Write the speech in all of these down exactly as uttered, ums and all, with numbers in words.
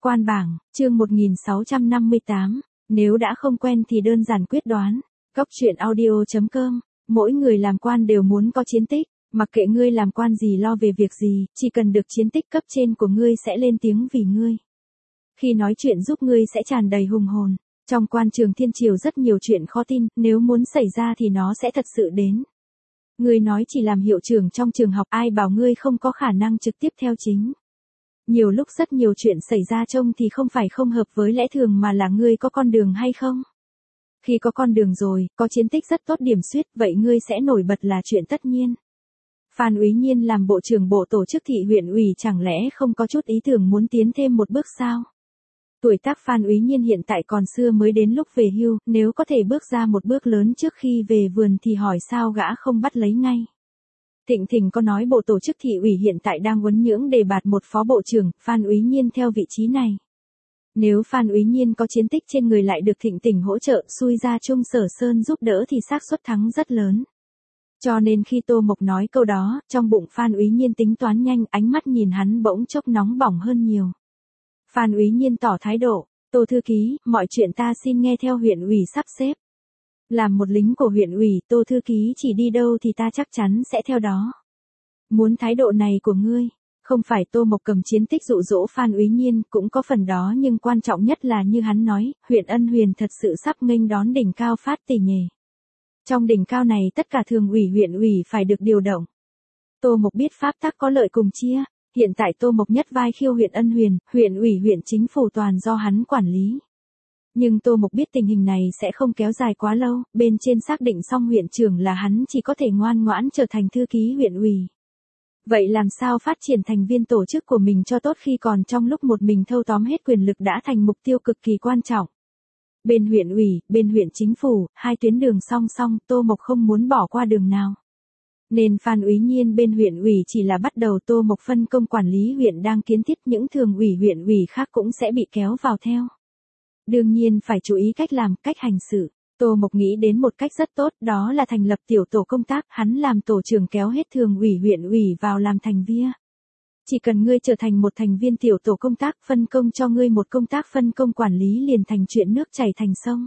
Quan bảng, chương một nghìn sáu trăm năm mươi tám, nếu đã không quen thì đơn giản quyết đoán. Góc truyện audio chấm com, mỗi người làm quan đều muốn có chiến tích, mặc kệ ngươi làm quan gì lo về việc gì, chỉ cần được chiến tích cấp trên của ngươi sẽ lên tiếng vì ngươi. Khi nói chuyện giúp ngươi sẽ tràn đầy hùng hồn. Trong quan trường thiên triều rất nhiều chuyện khó tin, nếu muốn xảy ra thì nó sẽ thật sự đến. Ngươi nói chỉ làm hiệu trưởng trong trường học, ai bảo ngươi không có khả năng trực tiếp theo chính. Nhiều lúc rất nhiều chuyện xảy ra trông thì không phải không hợp với lẽ thường mà là ngươi có con đường hay không. Khi có con đường rồi, có chiến tích rất tốt điểm xuyết, vậy ngươi sẽ nổi bật là chuyện tất nhiên. Phan Úy Nhiên làm bộ trưởng bộ tổ chức thị huyện ủy chẳng lẽ không có chút ý tưởng muốn tiến thêm một bước sao? Tuổi tác Phan Úy Nhiên hiện tại còn xưa mới đến lúc về hưu, nếu có thể bước ra một bước lớn trước khi về vườn thì hỏi sao gã không bắt lấy ngay. Thịnh Thịnh có nói bộ tổ chức thị ủy hiện tại đang uốn nhưỡng đề bạt một phó bộ trưởng, Phan Úy Nhiên theo vị trí này. Nếu Phan Úy Nhiên có chiến tích trên người lại được Thịnh Thịnh hỗ trợ, xui ra Trung Sở Sơn giúp đỡ thì xác suất thắng rất lớn. Cho nên khi Tô Mộc nói câu đó, trong bụng Phan Úy Nhiên tính toán nhanh, ánh mắt nhìn hắn bỗng chốc nóng bỏng hơn nhiều. Phan Úy Nhiên tỏ thái độ, Tô thư ký, mọi chuyện ta xin nghe theo huyện ủy sắp xếp. Làm một lính của huyện ủy, Tô thư ký chỉ đi đâu thì ta chắc chắn sẽ theo đó. Muốn thái độ này của ngươi, không phải Tô Mộc cầm chiến tích dụ dỗ Phan Úy Nhiên, cũng có phần đó nhưng quan trọng nhất là như hắn nói, huyện Ân Huyền thật sự sắp nghênh đón đỉnh cao phát tỷ nhề. Trong đỉnh cao này tất cả thường ủy huyện ủy phải được điều động. Tô Mộc biết pháp tắc có lợi cùng chia, hiện tại Tô Mộc nhất vai khiêu huyện Ân Huyền, huyện ủy huyện chính phủ toàn do hắn quản lý. Nhưng Tô Mộc biết tình hình này sẽ không kéo dài quá lâu, bên trên xác định xong huyện trưởng là hắn chỉ có thể ngoan ngoãn trở thành thư ký huyện ủy. Vậy làm sao phát triển thành viên tổ chức của mình cho tốt khi còn trong lúc một mình thâu tóm hết quyền lực đã thành mục tiêu cực kỳ quan trọng. Bên huyện ủy, bên huyện chính phủ, hai tuyến đường song song, Tô Mộc không muốn bỏ qua đường nào. Nên Phan Úy Nhiên bên huyện ủy chỉ là bắt đầu, Tô Mộc phân công quản lý huyện đang kiến thiết, những thường ủy huyện ủy khác cũng sẽ bị kéo vào theo. Đương nhiên phải chú ý cách làm, cách hành xử. Tô Mộc nghĩ đến một cách rất tốt, đó là thành lập tiểu tổ công tác, hắn làm tổ trưởng kéo hết thường ủy huyện ủy vào làm thành viên. Chỉ cần ngươi trở thành một thành viên tiểu tổ công tác, phân công cho ngươi một công tác phân công quản lý liền thành chuyện nước chảy thành sông.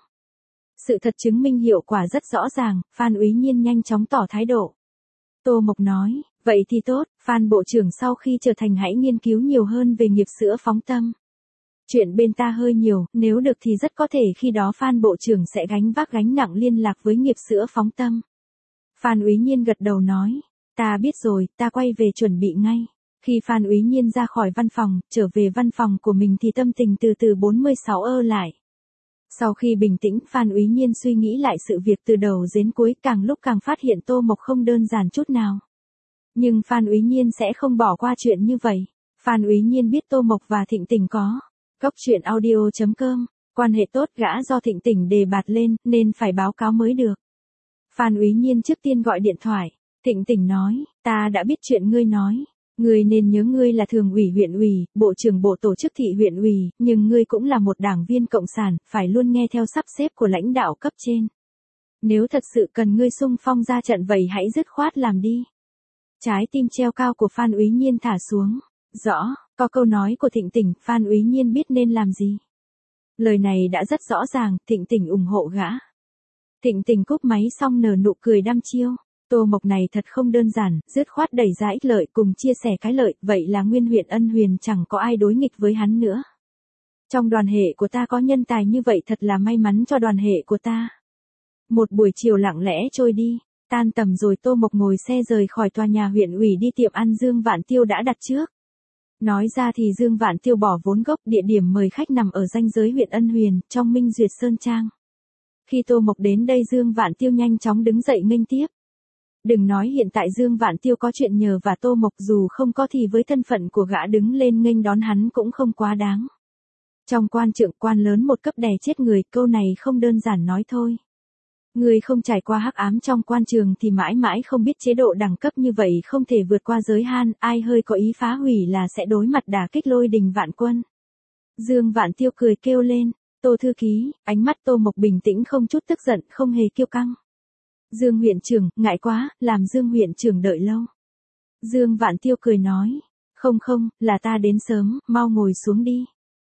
Sự thật chứng minh hiệu quả rất rõ ràng, Phan Úy Nhiên nhanh chóng tỏ thái độ. Tô Mộc nói, vậy thì tốt, Phan Bộ trưởng sau khi trở thành hãy nghiên cứu nhiều hơn về nghiệp sữa phóng tâm. Chuyện bên ta hơi nhiều, nếu được thì rất có thể khi đó Phan Bộ trưởng sẽ gánh vác gánh nặng liên lạc với nghiệp sữa phóng tâm. Phan Úy Nhiên gật đầu nói, ta biết rồi, ta quay về chuẩn bị ngay. Khi Phan Úy Nhiên ra khỏi văn phòng, trở về văn phòng của mình thì tâm tình từ từ bốn mươi sáu ơ lại. Sau khi bình tĩnh, Phan Úy Nhiên suy nghĩ lại sự việc từ đầu đến cuối, càng lúc càng phát hiện Tô Mộc không đơn giản chút nào. Nhưng Phan Úy Nhiên sẽ không bỏ qua chuyện như vậy. Phan Úy Nhiên biết Tô Mộc và Thịnh Tình có góc truyện audio chấm com, quan hệ tốt, gã do Thịnh Tình đề bạt lên, nên phải báo cáo mới được. Phan Úy Nhiên trước tiên gọi điện thoại, Thịnh Tình nói, ta đã biết chuyện ngươi nói. Ngươi nên nhớ ngươi là thường ủy huyện ủy, bộ trưởng bộ tổ chức thị huyện ủy, nhưng ngươi cũng là một đảng viên cộng sản, phải luôn nghe theo sắp xếp của lãnh đạo cấp trên. Nếu thật sự cần ngươi xung phong ra trận vậy hãy dứt khoát làm đi. Trái tim treo cao của Phan Úy Nhiên thả xuống. Rõ, có câu nói của Thịnh Tình, Phan Úy Nhiên biết nên làm gì. Lời này đã rất rõ ràng, Thịnh Tình ủng hộ gã. Thịnh Tình cúp máy xong nở nụ cười đăm chiêu. Tô Mộc này thật không đơn giản, dứt khoát đẩy ra ích lợi cùng chia sẻ cái lợi, vậy là nguyên huyện Ân Huyền chẳng có ai đối nghịch với hắn nữa. Trong đoàn hệ của ta có nhân tài như vậy thật là may mắn cho đoàn hệ của ta. Một buổi chiều lặng lẽ trôi đi, tan tầm rồi Tô Mộc ngồi xe rời khỏi tòa nhà huyện ủy đi tiệm ăn Dương Vạn Tiêu đã đặt trước. Nói ra thì Dương Vạn Tiêu bỏ vốn gốc, địa điểm mời khách nằm ở ranh giới huyện Ân Huyền, trong Minh Duyệt Sơn Trang. Khi Tô Mộc đến đây Dương Vạn Tiêu nhanh chóng đứng dậy nghênh tiếp. Đừng nói hiện tại Dương Vạn Tiêu có chuyện nhờ và Tô Mộc dù không có thì với thân phận của gã đứng lên nghênh đón hắn cũng không quá đáng. Trong quan trượng, quan lớn một cấp đè chết người, câu này không đơn giản nói thôi. Người không trải qua hắc ám trong quan trường thì mãi mãi không biết chế độ đẳng cấp như vậy không thể vượt qua giới han, ai hơi có ý phá hủy là sẽ đối mặt đả kích lôi đình vạn quân. Dương Vạn Tiêu cười kêu lên, Tô thư ký, ánh mắt Tô Mộc bình tĩnh không chút tức giận, không hề kiêu căng. Dương huyện trưởng, ngại quá, làm Dương huyện trưởng đợi lâu. Dương Vạn Tiêu cười nói, không không, là ta đến sớm, mau ngồi xuống đi.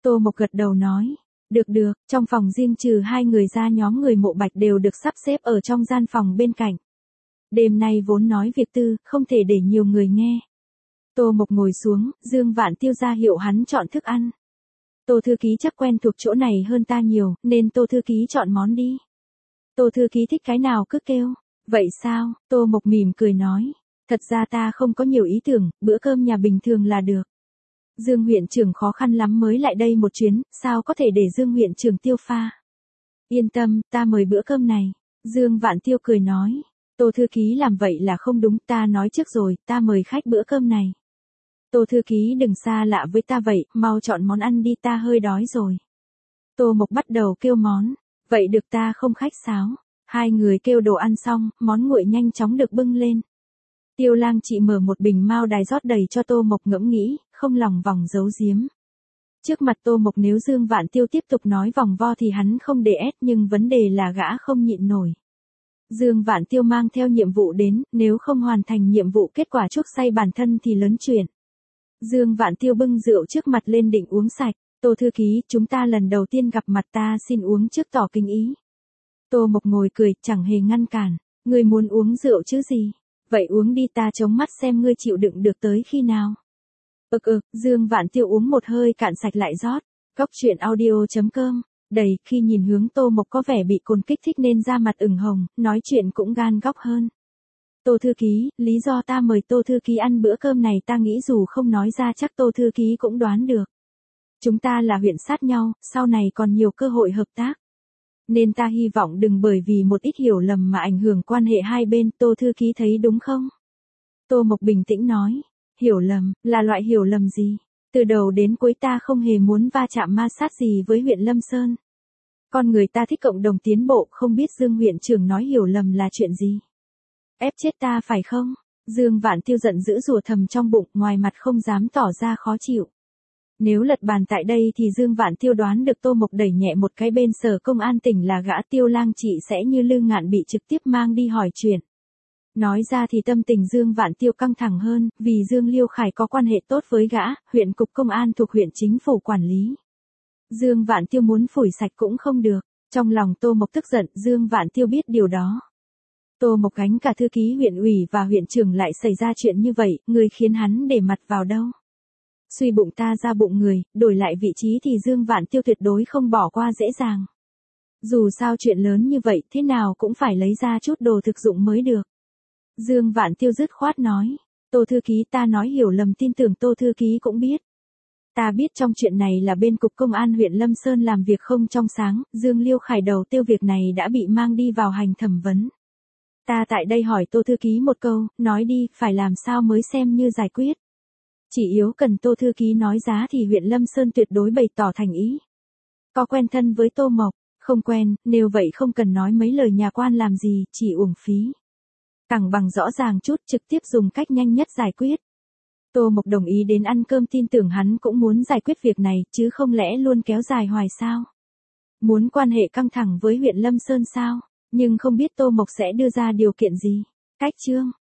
Tô Mộc gật đầu nói. Được được, trong phòng riêng trừ hai người ra nhóm người Mộ Bạch đều được sắp xếp ở trong gian phòng bên cạnh. Đêm nay vốn nói việc tư, không thể để nhiều người nghe. Tô Mộc ngồi xuống, Dương Vạn Tiêu ra hiệu hắn chọn thức ăn. Tô thư ký chắc quen thuộc chỗ này hơn ta nhiều, nên Tô thư ký chọn món đi. Tô thư ký thích cái nào cứ kêu. Vậy sao? Tô Mộc mỉm cười nói. Thật ra ta không có nhiều ý tưởng, bữa cơm nhà bình thường là được. Dương huyện trưởng khó khăn lắm mới lại đây một chuyến, sao có thể để Dương huyện trưởng tiêu pha. Yên tâm, ta mời bữa cơm này. Dương Vạn Tiêu cười nói. Tô thư ký làm vậy là không đúng, ta nói trước rồi, ta mời khách bữa cơm này. Tô thư ký đừng xa lạ với ta vậy, mau chọn món ăn đi, ta hơi đói rồi. Tô Mộc bắt đầu kêu món. Vậy được, ta không khách sáo. Hai người kêu đồ ăn xong, món nguội nhanh chóng được bưng lên. Tiêu Lang chị mở một bình mao đài rót đầy cho Tô Mộc ngẫm nghĩ, không lòng vòng giấu giếm. Trước mặt Tô Mộc nếu Dương Vạn Tiêu tiếp tục nói vòng vo thì hắn không để ép, nhưng vấn đề là gã không nhịn nổi. Dương Vạn Tiêu mang theo nhiệm vụ đến, nếu không hoàn thành nhiệm vụ kết quả chuốc say bản thân thì lớn chuyện. Dương Vạn Tiêu bưng rượu trước mặt lên định uống sạch. Tô thư ký, chúng ta lần đầu tiên gặp mặt, ta xin uống trước tỏ kính ý. Tô Mộc ngồi cười, chẳng hề ngăn cản. Ngươi muốn uống rượu chứ gì? Vậy uống đi, ta chống mắt xem ngươi chịu đựng được tới khi nào. Ực ực, Dương Vạn Tiêu uống một hơi cạn sạch lại rót. Cốc truyện audio chấm com. Đầy, khi nhìn hướng Tô Mộc có vẻ bị cồn kích thích nên da mặt ửng hồng, nói chuyện cũng gan góc hơn. Tô thư ký, lý do ta mời Tô thư ký ăn bữa cơm này ta nghĩ dù không nói ra chắc Tô thư ký cũng đoán được. Chúng ta là huyện sát nhau, sau này còn nhiều cơ hội hợp tác. Nên ta hy vọng đừng bởi vì một ít hiểu lầm mà ảnh hưởng quan hệ hai bên, Tô thư ký thấy đúng không? Tô Mộc bình tĩnh nói. Hiểu lầm, là loại hiểu lầm gì? Từ đầu đến cuối ta không hề muốn va chạm ma sát gì với huyện Lâm Sơn. Con người ta thích cộng đồng tiến bộ, không biết Dương huyện trưởng nói hiểu lầm là chuyện gì. Ép chết ta phải không? Dương Vạn Tiêu giận dữ rủa thầm trong bụng, ngoài mặt không dám tỏ ra khó chịu. Nếu lật bàn tại đây thì Dương Vạn Tiêu đoán được Tô Mộc đẩy nhẹ một cái bên sở công an tỉnh là gã Tiêu Lang chị sẽ như Lư Ngạn bị trực tiếp mang đi hỏi chuyện. Nói ra thì tâm tình Dương Vạn Tiêu căng thẳng hơn, vì Dương Liêu Khải có quan hệ tốt với gã, huyện cục công an thuộc huyện chính phủ quản lý. Dương Vạn Tiêu muốn phủi sạch cũng không được. Trong lòng Tô Mộc tức giận, Dương Vạn Tiêu biết điều đó. Tô Mộc gánh cả thư ký huyện ủy và huyện trưởng lại xảy ra chuyện như vậy, người khiến hắn để mặt vào đâu. Suy bụng ta ra bụng người, đổi lại vị trí thì Dương Vạn Tiêu tuyệt đối không bỏ qua dễ dàng. Dù sao chuyện lớn như vậy thế nào cũng phải lấy ra chút đồ thực dụng mới được. Dương Vạn Tiêu dứt khoát nói. Tô thư ký, ta nói hiểu lầm, tin tưởng Tô thư ký cũng biết. Ta biết trong chuyện này là bên cục công an huyện Lâm Sơn làm việc không trong sáng, Dương Liêu Khải đầu tiêu việc này đã bị mang đi vào hành thẩm vấn. Ta tại đây hỏi Tô thư ký một câu, nói đi, phải làm sao mới xem như giải quyết. Chỉ yếu cần Tô thư ký nói giá thì huyện Lâm Sơn tuyệt đối bày tỏ thành ý. Có quen thân với Tô Mộc, không quen, nếu vậy không cần nói mấy lời nhà quan làm gì, chỉ uổng phí. Càng bằng rõ ràng chút, trực tiếp dùng cách nhanh nhất giải quyết. Tô Mộc đồng ý đến ăn cơm, tin tưởng hắn cũng muốn giải quyết việc này, chứ không lẽ luôn kéo dài hoài sao? Muốn quan hệ căng thẳng với huyện Lâm Sơn sao? Nhưng không biết Tô Mộc sẽ đưa ra điều kiện gì? Cách chương